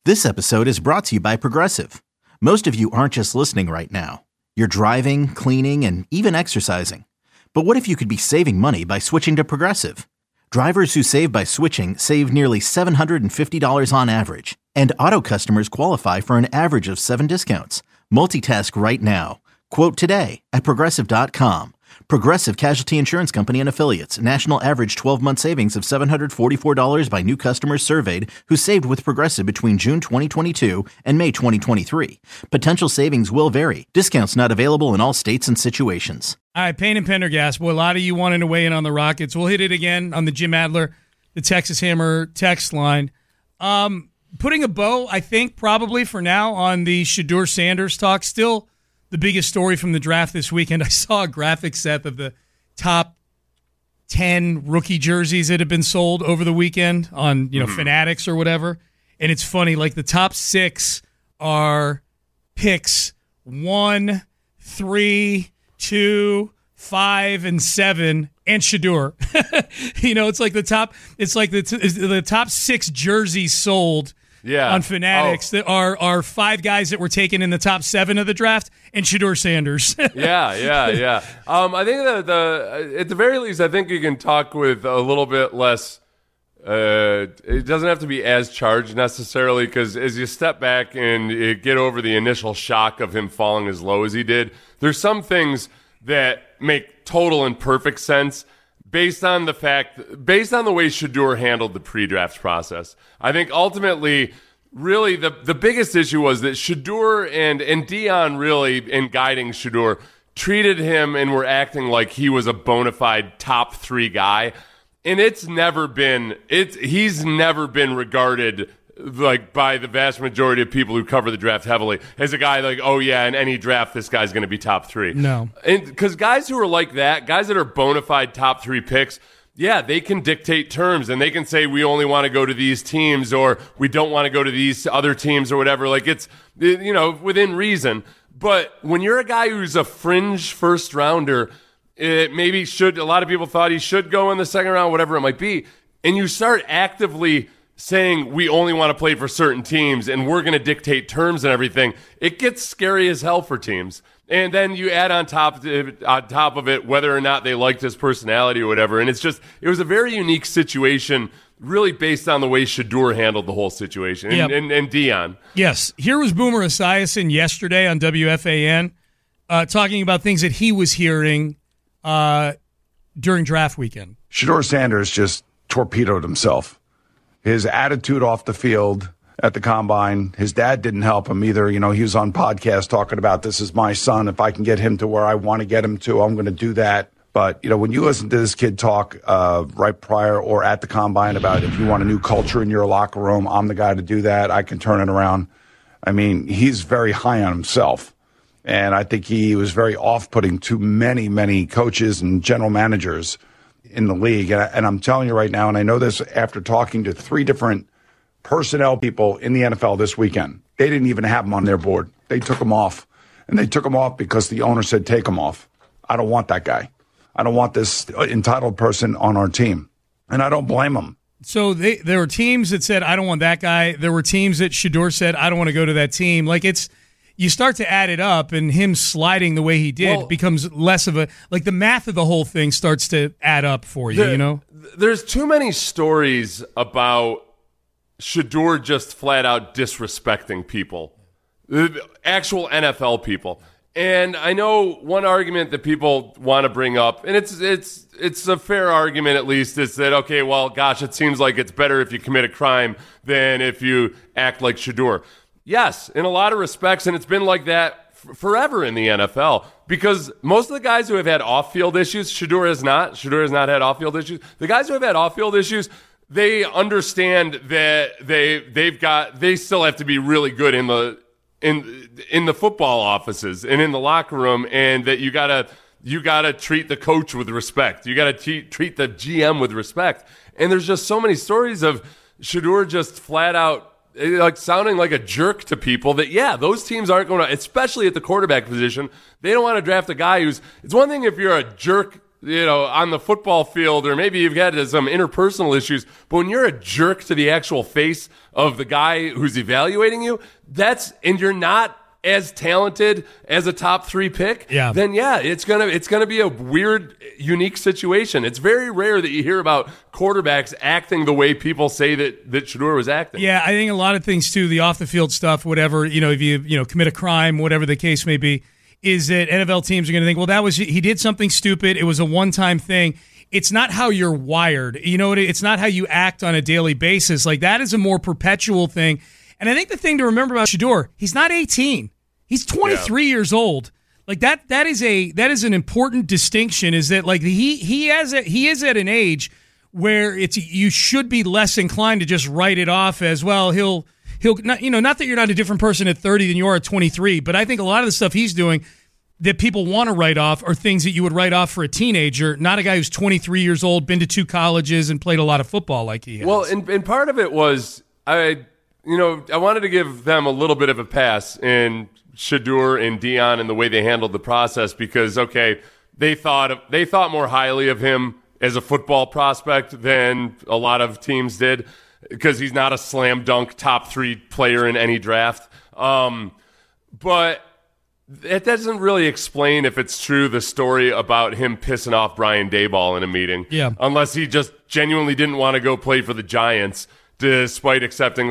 This episode is brought to you by Progressive. Most of you aren't just listening right now. You're driving, cleaning, and even exercising. But what if you could be saving money by switching to Progressive? Drivers who save by switching save nearly $750 on average. And auto customers qualify for an average of 7 discounts. Multitask right now. Quote today at Progressive.com. Progressive Casualty Insurance Company and Affiliates. National average 12-month savings of $744 by new customers surveyed who saved with Progressive between June 2022 and May 2023. Potential savings will vary. Discounts not available in all states and situations. All right, Payne and Pendergast. Well, a lot of you wanted to weigh in on the Rockets. We'll hit it again on the Jim Adler, the Texas Hammer text line. Putting a bow, I think, probably for now on the Shedeur Sanders talk. Still the biggest story from the draft this weekend. I saw a graphic, Seth, of the top 10 rookie jerseys that have been sold over the weekend on, Fanatics or whatever. And it's funny, like the top 6 are picks 1, 3, 2, 5, and 7, and Shedeur. It's the top 6 jerseys sold. Yeah. On Fanatics that are 5 guys that were taken in the top 7 of the draft, and Shedeur Sanders. Yeah. I think that at the very least, I think you can talk with a little bit less. It doesn't have to be as charged necessarily, because as you step back and you get over the initial shock of him falling as low as he did, there's some things that make total and perfect sense based on the way Shedeur handled the pre-draft process. I think ultimately, really, the biggest issue was that Shedeur and Deion really, in guiding Shedeur, treated him and were acting like he was a bona fide top 3 guy. And he's never been regarded, like, by the vast majority of people who cover the draft heavily as a guy like, oh yeah, in any draft this guy's going to be top 3. No. And because guys who are like that, guys that are bona fide top 3 picks, yeah, they can dictate terms and they can say we only want to go to these teams or we don't want to go to these other teams or whatever. Like, it's, within reason. But when you're a guy who's a fringe first rounder, a lot of people thought he should go in the second round, whatever it might be, and you start actively saying we only want to play for certain teams and we're going to dictate terms and everything, it gets scary as hell for teams. And then you add on top of it whether or not they liked his personality or whatever. And it was a very unique situation, really based on the way Shedeur handled the whole situation. Yep. And Deion. Yes. Here was Boomer Esiason yesterday on WFAN talking about things that he was hearing during draft weekend. Shedeur Sanders just torpedoed himself. His attitude off the field at the combine, his dad didn't help him either. He was on podcast talking about, this is my son. If I can get him to where I want to get him to, I'm going to do that. But, when you listen to this kid talk right prior or at the combine about if you want a new culture in your locker room, I'm the guy to do that. I can turn it around. I mean, he's very high on himself. And I think he was very off-putting to many, many coaches and general managers in the league. And I'm telling you right now, and I know this after talking to 3 different personnel people in the NFL this weekend, they didn't even have him on their board. They took him off. And they took him off because the owner said, take him off. I don't want that guy. I don't want this entitled person on our team. And I don't blame him. So there were teams that said, I don't want that guy. There were teams that Shedeur said, I don't want to go to that team. Like, you start to add it up, and him sliding the way he did becomes less of the math of the whole thing starts to add up for you, There's too many stories about Shedeur just flat out disrespecting people, actual NFL people. And I know one argument that people want to bring up, and it's a fair argument at least, is that, okay, well, gosh, it seems like it's better if you commit a crime than if you act like Shedeur. Yes, in a lot of respects, and it's been like that forever in the NFL, because most of the guys who have had off-field issues, Shedeur has not. Shedeur has not had off-field issues. The guys who have had off-field issues, they understand that they still have to be really good in the football offices and in the locker room, and that you gotta treat the coach with respect. You gotta treat the GM with respect. And there's just so many stories of Shedeur just flat out like sounding like a jerk to people that, yeah, those teams aren't going to, especially at the quarterback position, they don't want to draft a guy it's one thing if you're a jerk on the football field, or maybe you've had some interpersonal issues, but when you're a jerk to the actual face of the guy who's evaluating you, and you're not as talented as a top 3 pick, then it's gonna be a weird, unique situation. It's very rare that you hear about quarterbacks acting the way people say that Shedeur was acting. Yeah, I think a lot of things too, the off the field stuff, whatever, if you commit a crime, whatever the case may be, is that NFL teams are going to think, well, he did something stupid. It was a one-time thing. It's not how you're wired. It's not how you act on a daily basis. Like, that is a more perpetual thing. And I think the thing to remember about Shedeur, he's not 18. He's 23 years old. Like, that is an important distinction, is that, like, he is at an age where you should be less inclined to just write it off as, well, he'll not, not that you're not a different person at 30 than you are at 23, but I think a lot of the stuff he's doing that people want to write off are things that you would write off for a teenager, not a guy who's 23 years old, been to 2 colleges, and played a lot of football like he has. Well, and part of it was, I wanted to give them a little bit of a pass in Shedeur and Deion and the way they handled the process, because, okay, they thought more highly of him as a football prospect than a lot of teams did, because he's not a slam dunk top 3 player in any draft. But it doesn't really explain, if it's true, the story about him pissing off Brian Daboll in a meeting. Yeah. Unless he just genuinely didn't want to go play for the Giants, despite accepting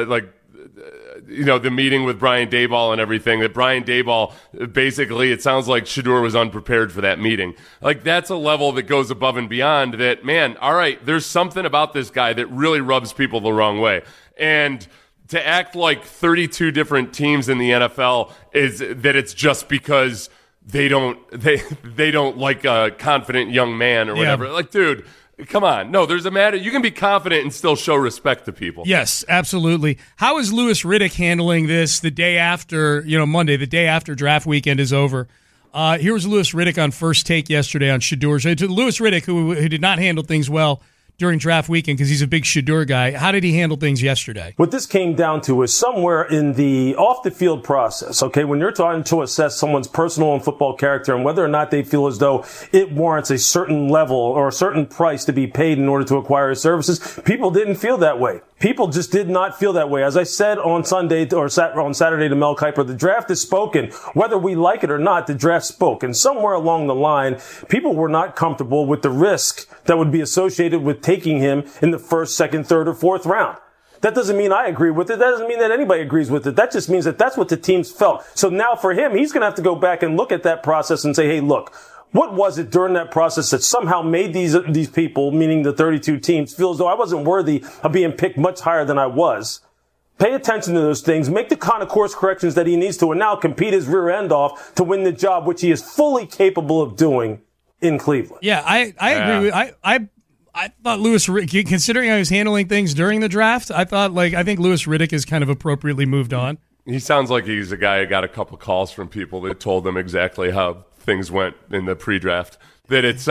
the meeting with Brian Daboll and everything, that Brian Daboll, basically, it sounds like Shedeur was unprepared for that meeting. Like, that's a level that goes above and beyond that, man, all right, there's something about this guy that really rubs people the wrong way. And to act like 32 different teams in the NFL is that it's just because they don't like a confident young man or whatever. Yeah. Like, dude, come on. No, there's a matter. You can be confident and still show respect to people. Yes, absolutely. How is Louis Riddick handling this the day after, Monday, the day after draft weekend is over? Here was Louis Riddick on First Take yesterday on Shedeur. So, Louis Riddick, who did not handle things well during draft weekend because he's a big Shedeur guy. How did he handle things yesterday? What this came down to is somewhere in the off-the-field process, okay, when you're trying to assess someone's personal and football character and whether or not they feel as though it warrants a certain level or a certain price to be paid in order to acquire his services, people didn't feel that way. People just did not feel that way. As I said on Sunday or on Saturday to Mel Kiper, the draft is spoken. Whether we like it or not, the draft spoke. And somewhere along the line, people were not comfortable with the risk that would be associated with taking him in the first, second, third, or fourth round. That doesn't mean I agree with it. That doesn't mean that anybody agrees with it. That just means that that's what the teams felt. So now for him, he's going to have to go back and look at that process and say, hey, look, what was it during that process that somehow made these people, meaning the 32 teams, feel as though I wasn't worthy of being picked much higher than I was? Pay attention to those things. Make the kind of course corrections that he needs to, and now compete his rear end off to win the job, which he is fully capable of doing in Cleveland. Yeah, I agree with I thought Louis Riddick, considering how he was handling things during the draft, I think Louis Riddick has kind of appropriately moved on. He sounds like he's a guy who got a couple calls from people that told them exactly how things went in the pre-draft. That it's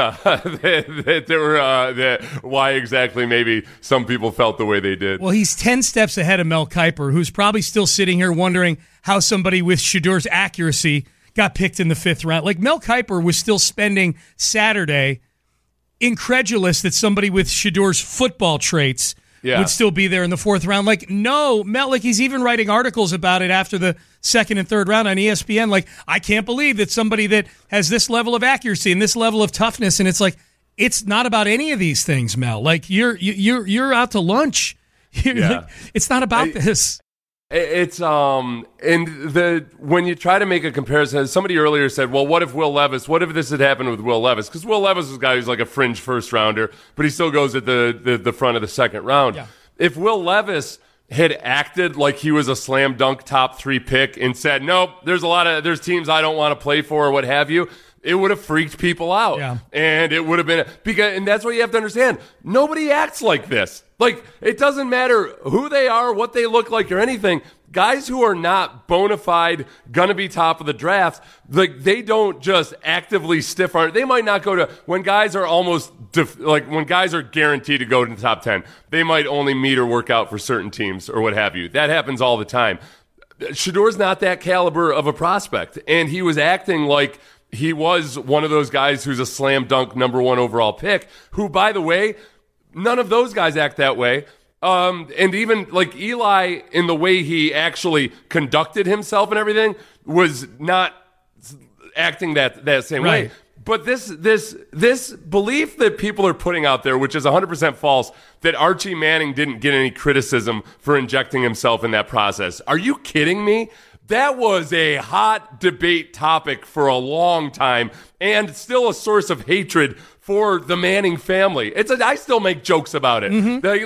why exactly maybe some people felt the way they did. Well, he's 10 steps ahead of Mel Kiper, who's probably still sitting here wondering how somebody with Shedeur's accuracy got picked in the 5th round. Like, Mel Kiper was still spending Saturday incredulous that somebody with Shedeur's football traits would still be there in the 4th round. Like, no, Mel, like, he's even writing articles about it after the 2nd and 3rd round on ESPN. Like, I can't believe that somebody that has this level of accuracy and this level of toughness, and it's like, it's not about any of these things, Mel. Like, you're out to lunch. Like, it's not about this. It's when you try to make a comparison, somebody earlier said, well, what if this had happened with Will Levis? Because Will Levis is a guy who's like a fringe first rounder, but he still goes at the front of the 2nd round. Yeah. If Will Levis had acted like he was a slam dunk top 3 pick and said, nope, there's teams I don't want to play for or what have you, it would have freaked people out. Yeah. And it would have been and that's what you have to understand. Nobody acts like this. Like, it doesn't matter who they are, what they look like, or anything. Guys who are not bona fide, gonna be top of the draft, like, they don't just actively stiff arm. They might not go to, when guys are when guys are guaranteed to go to the top 10, they might only meet or work out for certain teams or what have you. That happens all the time. Shedeur's not that caliber of a prospect, and he was acting like he was one of those guys who's a slam dunk number 1 overall pick, who, by the way, none of those guys act that way. And even like Eli, in the way he actually conducted himself and everything, was not acting that same way. But this belief that people are putting out there, which is 100% false, that Archie Manning didn't get any criticism for injecting himself in that process. Are you kidding me? That was a hot debate topic for a long time, and still a source of hatred for the Manning family. I still make jokes about it.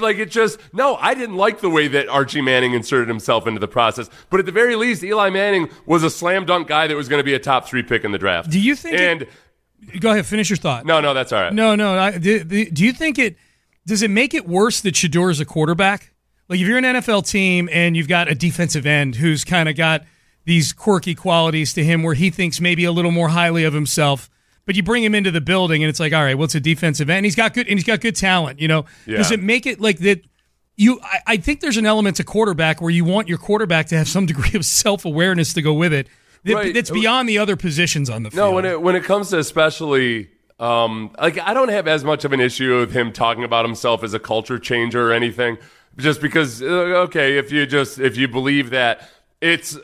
I didn't like the way that Archie Manning inserted himself into the process. But at the very least, Eli Manning was a slam dunk guy that was going to be a top 3 pick in the draft. Do you think? Go ahead, finish your thought. No, that's all right. No. Do you think does it make it worse that Shedeur is a quarterback? Like, if you're an NFL team and you've got a defensive end who's kind of got these quirky qualities to him where he thinks maybe a little more highly of himself, but you bring him into the building and it's like, all right, what's a defensive end? He's got good talent, Does it make it like that? I think there's an element to quarterback where you want your quarterback to have some degree of self-awareness to go with it. That's beyond the other positions on the field. No, when it comes to especially, I don't have as much of an issue with him talking about himself as a culture changer or anything, just because, okay, if you believe that, it's,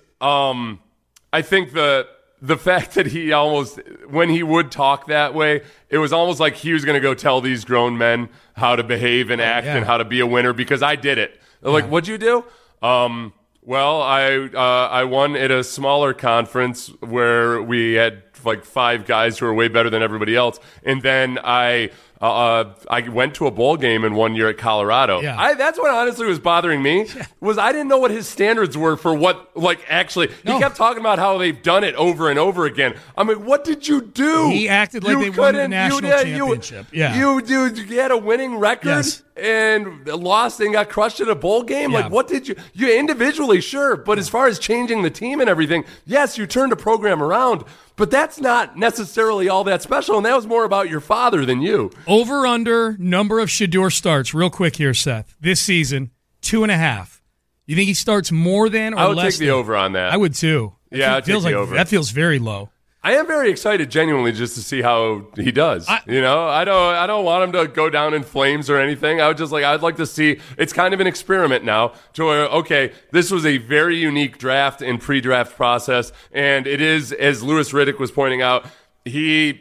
I think the fact that he almost, when he would talk that way, it was almost like he was going to go tell these grown men how to behave and act and how to be a winner, because I did it. Like, what'd you do? Well, I won at a smaller conference where we had like 5 guys who were way better than everybody else, and then I went to a bowl game in 1 year at Colorado. Yeah. That's what honestly was bothering me, was I didn't know what his standards were for what, like, actually. He kept talking about how they've done it over and over again. I'm like, what did you do? He acted like they won the national championship. You had a winning record and lost and got crushed in a bowl game. Yeah. Like, what did you individually, sure, but as far as changing the team and everything, yes, you turned a program around, but that's not necessarily all that special, and that was more about your father than you. Over under number of Shedeur starts, real quick here, Seth. This season, 2.5. You think he starts more than or less? I would take the over on that. I would too. I'd take the over. That feels very low. I am very excited, genuinely, just to see how he does. I don't want him to go down in flames or anything. I'd like to see. It's kind of an experiment now to where, okay, this was a very unique draft and pre-draft process, and it is, as Louis Riddick was pointing out, he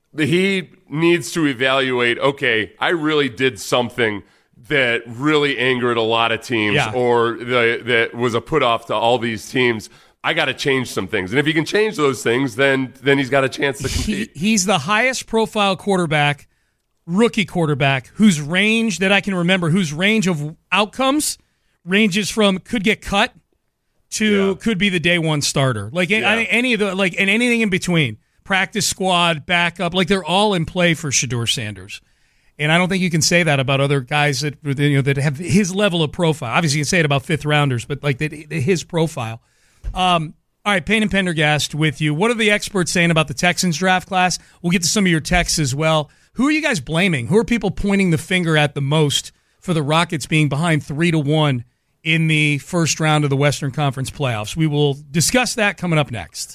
needs to evaluate, okay, I really did something that really angered a lot of teams, or that was a put-off to all these teams. I got to change some things. And if he can change those things, then he's got a chance to compete. He's the highest profile quarterback, rookie quarterback, whose range that I can remember, whose range of outcomes ranges from could get cut to could be the day one starter. Like any of the, and anything in between. Practice squad, backup, they're all in play for Shedeur Sanders. And I don't think you can say that about other guys that that have his level of profile. Obviously, you can say it about fifth rounders, but his profile. All right, Payne and Pendergast with you. What are the experts saying about the Texans draft class? We'll get to some of your texts as well. Who are you guys blaming? Who are people pointing the finger at the most for the Rockets being behind 3-1 in the first round of the Western Conference playoffs? We will discuss that coming up next.